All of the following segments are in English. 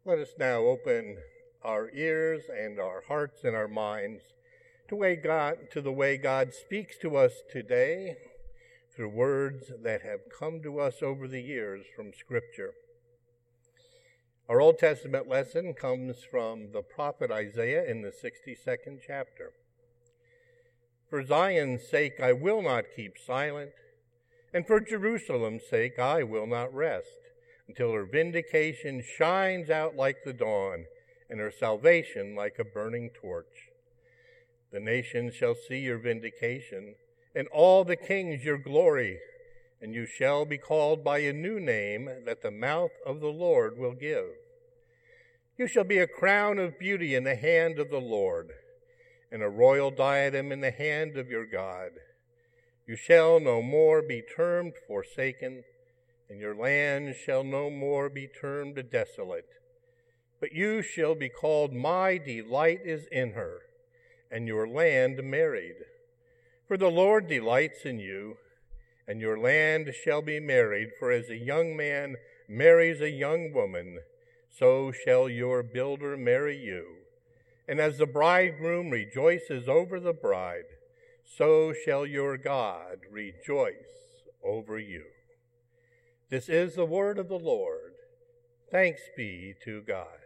Let us now open our ears and our hearts and our minds to the way God speaks to us today through words that have come to us over the years from Scripture. Our Old Testament lesson comes from the prophet Isaiah in the 62nd chapter. For Zion's sake I will not keep silent, and for Jerusalem's sake I will not rest, until her vindication shines out like the dawn, and her salvation like a burning torch. The nations shall see your vindication, and all the kings your glory, and you shall be called by a new name that the mouth of the Lord will give. You shall be a crown of beauty in the hand of the Lord, and a royal diadem in the hand of your God. You shall no more be termed forsaken, and your land shall no more be termed desolate. But you shall be called, my delight is in her, and your land married. For the Lord delights in you, and your land shall be married. For as a young man marries a young woman, so shall your builder marry you. And as the bridegroom rejoices over the bride, so shall your God rejoice over you. This is the word of the Lord. Thanks be to God.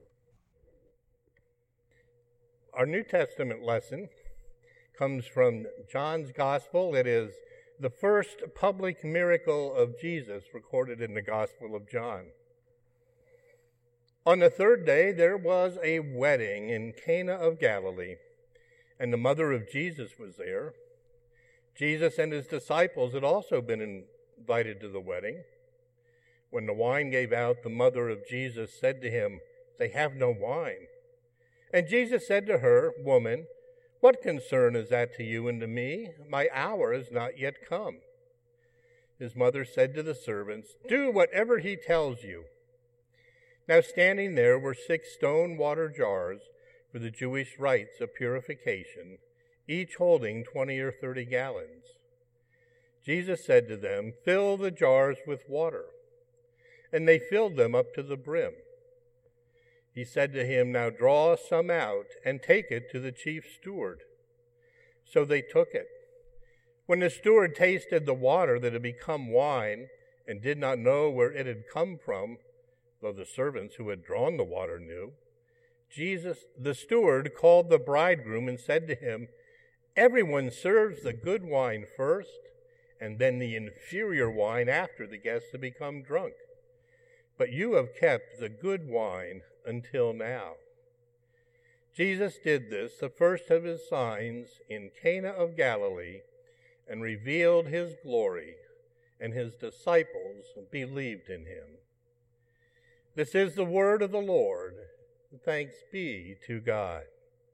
Our New Testament lesson comes from John's Gospel. It is the first public miracle of Jesus recorded in the Gospel of John. On the third day, there was a wedding in Cana of Galilee, and the mother of Jesus was there. Jesus and his disciples had also been invited to the wedding. When the wine gave out, the mother of Jesus said to him, "They have no wine." And Jesus said to her, "Woman, what concern is that to you and to me? My hour is not yet come." His mother said to the servants, "Do whatever he tells you." Now standing there were 6 stone water jars for the Jewish rites of purification, each holding 20 or 30 gallons. Jesus said to them, "Fill the jars with water." And they filled them up to the brim. He said to him, "Now draw some out and take it to the chief steward." So they took it. When the steward tasted the water that had become wine and did not know where it had come from, though the servants who had drawn the water knew, the steward called the bridegroom and said to him, "Everyone serves the good wine first, and then the inferior wine after the guests have become drunk. But you have kept the good wine until now." Jesus did this, the first of his signs, in Cana of Galilee, and revealed his glory, and his disciples believed in him. This is the word of the Lord. Thanks be to God.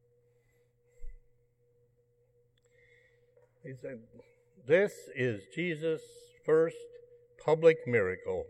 He said, this is Jesus' first public miracle,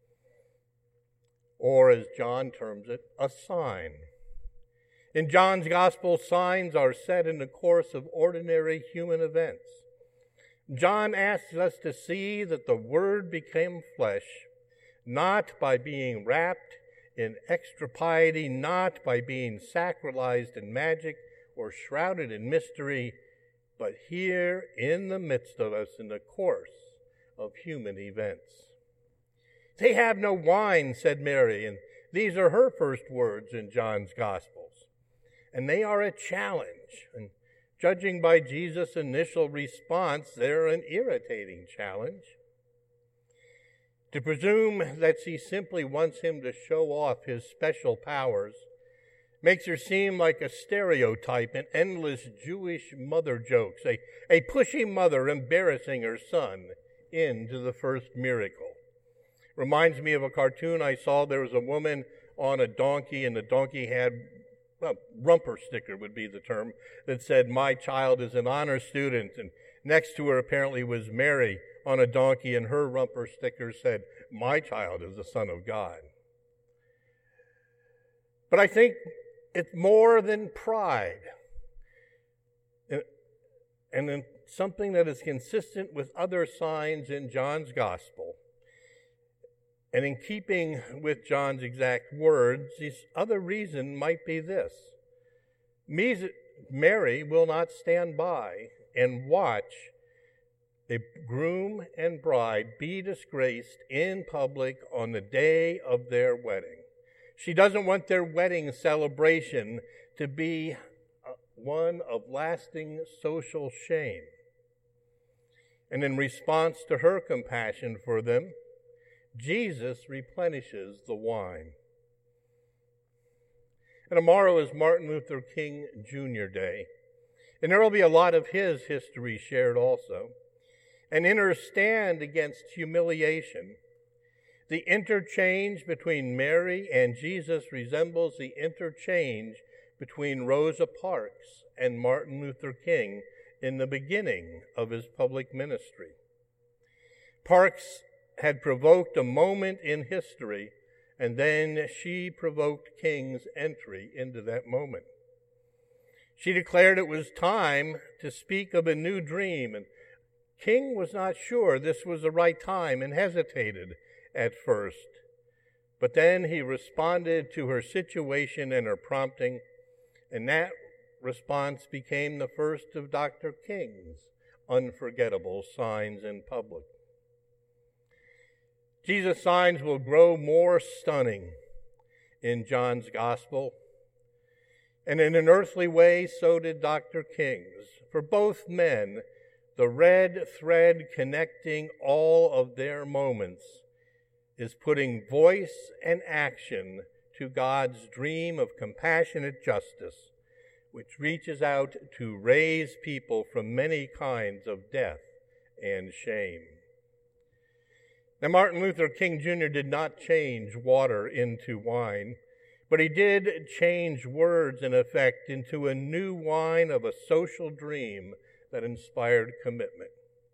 or as John terms it, a sign. In John's Gospel, signs are set in the course of ordinary human events. John asks us to see that the Word became flesh, not by being wrapped in extra piety, not by being sacralized in magic or shrouded in mystery, but here in the midst of us in the course of human events. "They have no wine," said Mary, and these are her first words in John's Gospels. And they are a challenge, and judging by Jesus' initial response, they're an irritating challenge. To presume that she simply wants him to show off his special powers makes her seem like a stereotype in endless Jewish mother jokes, a pushy mother embarrassing her son into the first miracle. Reminds me of a cartoon I saw. There was a woman on a donkey, and the donkey had a rumper sticker would be the term, that said, "My child is an honor student." And next to her apparently was Mary on a donkey, and her rumper sticker said, "My child is the Son of God." But I think it's more than pride, and something that is consistent with other signs in John's Gospel. And in keeping with John's exact words, this other reason might be this. Mary will not stand by and watch the groom and bride be disgraced in public on the day of their wedding. She doesn't want their wedding celebration to be one of lasting social shame. And in response to her compassion for them, Jesus replenishes the wine. And tomorrow is Martin Luther King Jr. Day. And there will be a lot of his history shared also. And in her stand against humiliation, the interchange between Mary and Jesus resembles the interchange between Rosa Parks and Martin Luther King in the beginning of his public ministry. Parks had provoked a moment in history, and then she provoked King's entry into that moment. She declared it was time to speak of a new dream, and King was not sure this was the right time and hesitated at first. But then he responded to her situation and her prompting, and that response became the first of Dr. King's unforgettable signs in public. Jesus' signs will grow more stunning in John's gospel. And in an earthly way, so did Dr. King's. For both men, the red thread connecting all of their moments is putting voice and action to God's dream of compassionate justice, which reaches out to raise people from many kinds of death and shame. Now, Martin Luther King Jr. did not change water into wine, but he did change words, in effect, into a new wine of a social dream that inspired commitment.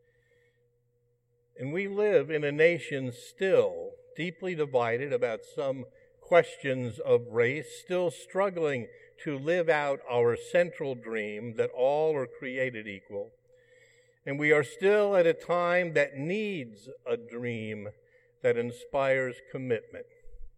And we live in a nation still deeply divided about some questions of race, still struggling to live out our central dream that all are created equal. And we are still at a time that needs a dream that inspires commitment.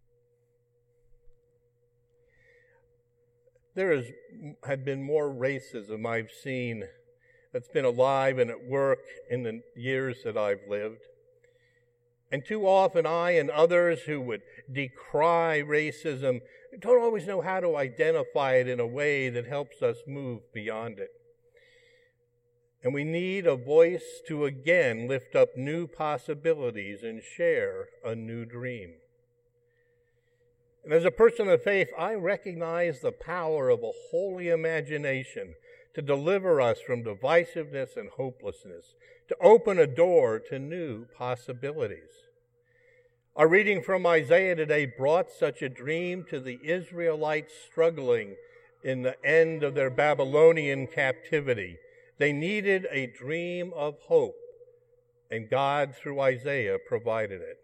There had been more racism I've seen that's been alive and at work in the years that I've lived. And too often I and others who would decry racism don't always know how to identify it in a way that helps us move beyond it. And we need a voice to again lift up new possibilities and share a new dream. And as a person of faith, I recognize the power of a holy imagination to deliver us from divisiveness and hopelessness, to open a door to new possibilities. Our reading from Isaiah today brought such a dream to the Israelites struggling in the end of their Babylonian captivity. They needed a dream of hope, and God, through Isaiah, provided it.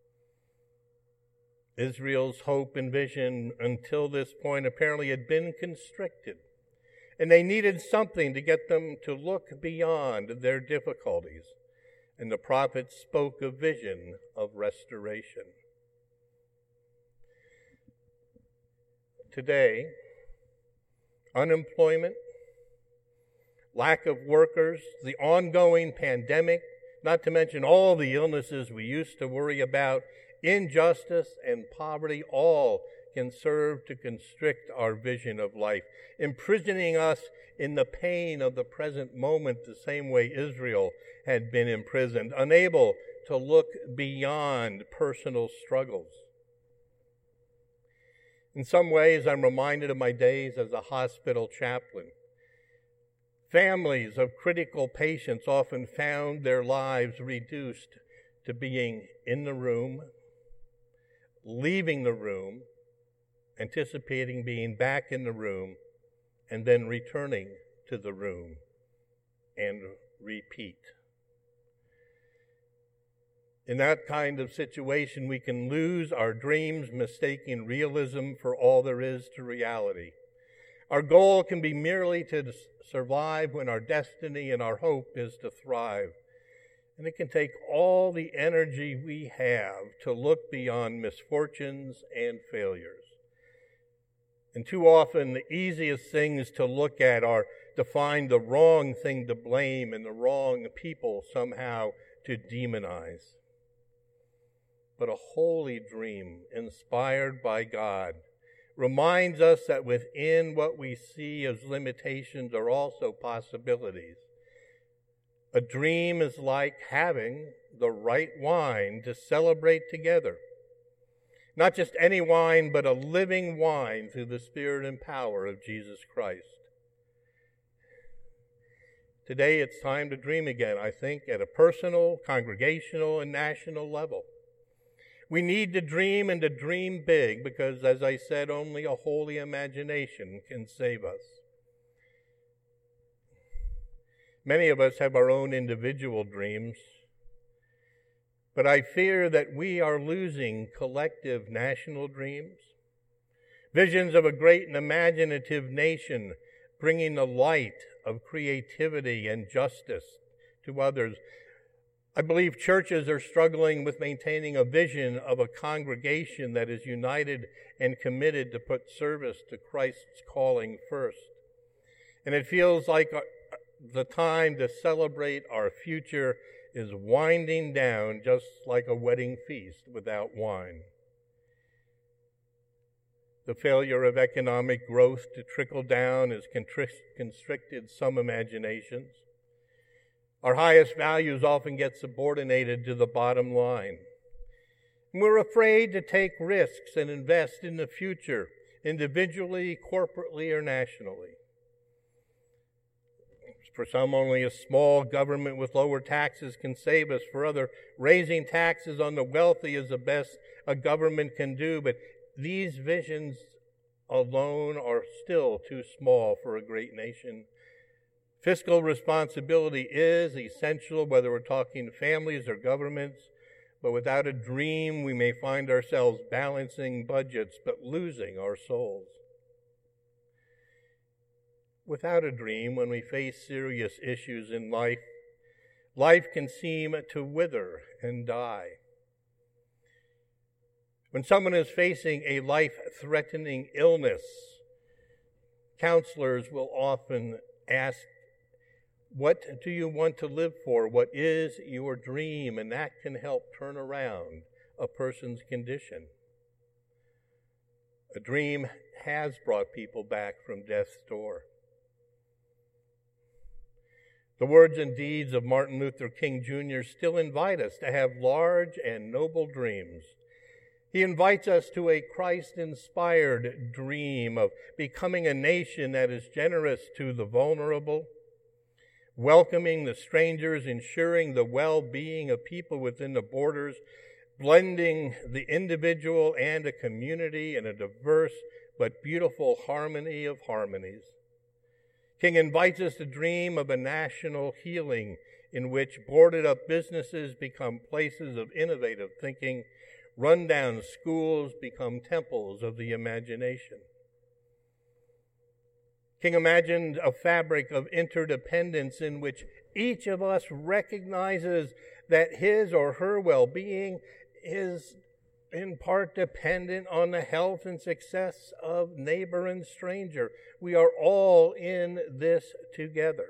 Israel's hope and vision until this point apparently had been constricted, and they needed something to get them to look beyond their difficulties. And the prophet spoke a vision of restoration. Today, unemployment, lack of workers, the ongoing pandemic, not to mention all the illnesses we used to worry about, injustice and poverty, all can serve to constrict our vision of life, imprisoning us in the pain of the present moment the same way Israel had been imprisoned, unable to look beyond personal struggles. In some ways, I'm reminded of my days as a hospital chaplain. Families of critical patients often found their lives reduced to being in the room, leaving the room, anticipating being back in the room, and then returning to the room, and repeat. In that kind of situation, we can lose our dreams, mistaking realism for all there is to reality. Our goal can be merely to survive when our destiny and our hope is to thrive. And it can take all the energy we have to look beyond misfortunes and failures. And too often, the easiest things to look at are to find the wrong thing to blame and the wrong people somehow to demonize. But a holy dream, inspired by God, reminds us that within what we see as limitations are also possibilities. A dream is like having the right wine to celebrate together. Not just any wine, but a living wine through the Spirit and power of Jesus Christ. Today it's time to dream again, I think, at a personal, congregational, and national level. We need to dream and to dream big because, as I said, only a holy imagination can save us. Many of us have our own individual dreams, but I fear that we are losing collective national dreams. Visions of a great and imaginative nation bringing the light of creativity and justice to others. I believe churches are struggling with maintaining a vision of a congregation that is united and committed to put service to Christ's calling first. And it feels like the time to celebrate our future is winding down, just like a wedding feast without wine. The failure of economic growth to trickle down has constricted some imaginations. Our highest values often get subordinated to the bottom line. And we're afraid to take risks and invest in the future, individually, corporately, or nationally. For some, only a small government with lower taxes can save us. For others, raising taxes on the wealthy is the best a government can do. But these visions alone are still too small for a great nation. Fiscal responsibility is essential, whether we're talking families or governments. But without a dream, we may find ourselves balancing budgets but losing our souls. Without a dream, when we face serious issues in life, life can seem to wither and die. When someone is facing a life-threatening illness, counselors will often ask, "What do you want to live for? What is your dream?" And that can help turn around a person's condition. A dream has brought people back from death's door. The words and deeds of Martin Luther King Jr. still invite us to have large and noble dreams. He invites us to a Christ-inspired dream of becoming a nation that is generous to the vulnerable, welcoming the strangers, ensuring the well-being of people within the borders, blending the individual and a community in a diverse but beautiful harmony of harmonies. King invites us to dream of a national healing in which boarded-up businesses become places of innovative thinking, rundown schools become temples of the imagination. King imagined a fabric of interdependence in which each of us recognizes that his or her well-being is in part dependent on the health and success of neighbor and stranger. We are all in this together.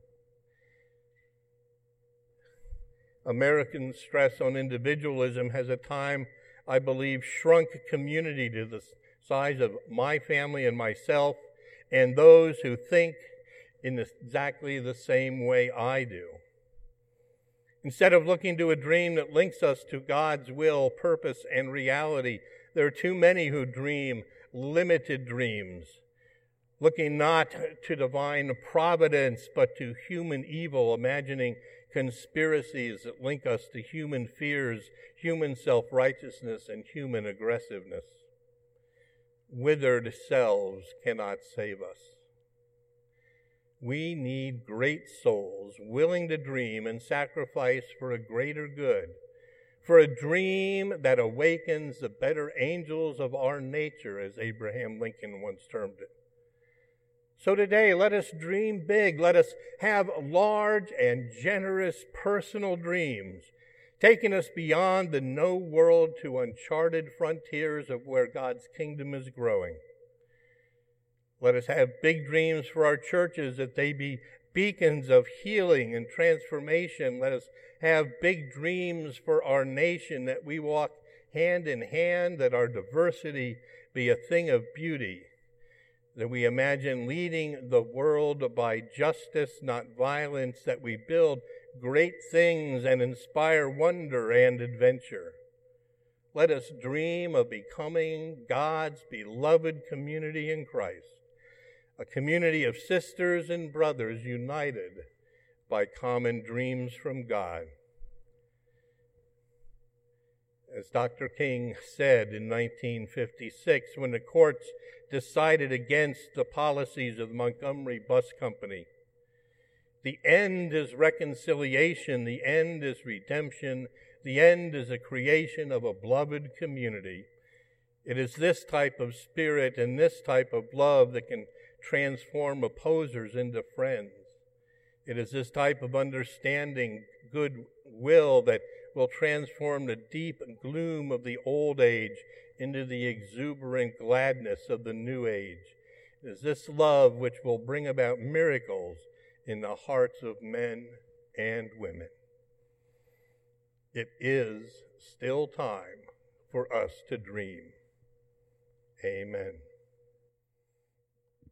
American stress on individualism has at times, I believe, shrunk community to the size of my family and myself and those who think in exactly the same way I do. Instead of looking to a dream that links us to God's will, purpose, and reality, there are too many who dream limited dreams, looking not to divine providence, but to human evil, imagining conspiracies that link us to human fears, human self-righteousness, and human aggressiveness. Withered selves cannot save us. We need great souls willing to dream and sacrifice for a greater good, for a dream that awakens the better angels of our nature, as Abraham Lincoln once termed it. So today, let us dream big. Let us have large and generous personal dreams, taking us beyond the known world to uncharted frontiers of where God's kingdom is growing. Let us have big dreams for our churches, that they be beacons of healing and transformation. Let us have big dreams for our nation, that we walk hand in hand, that our diversity be a thing of beauty, that we imagine leading the world by justice, not violence, that we build great things and inspire wonder and adventure. Let us dream of becoming God's beloved community in Christ, a community of sisters and brothers united by common dreams from God. As Dr. King said in 1956, when the courts decided against the policies of the Montgomery Bus Company, the end is reconciliation, the end is redemption, the end is a creation of a beloved community. It is this type of spirit and this type of love that can transform opposers into friends. It is this type of understanding, goodwill, that will transform the deep gloom of the old age into the exuberant gladness of the new age. It is this love which will bring about miracles in the hearts of men and women. It is still time for us to dream. Amen.